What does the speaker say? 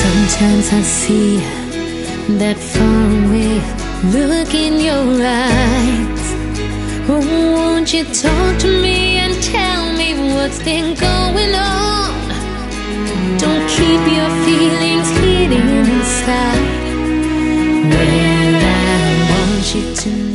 Sometimes I see that far away look in your eyes. Oh, won't you talk to me and tell me what's been going on? Don't keep your feelings hidden inside. Well, I want you to know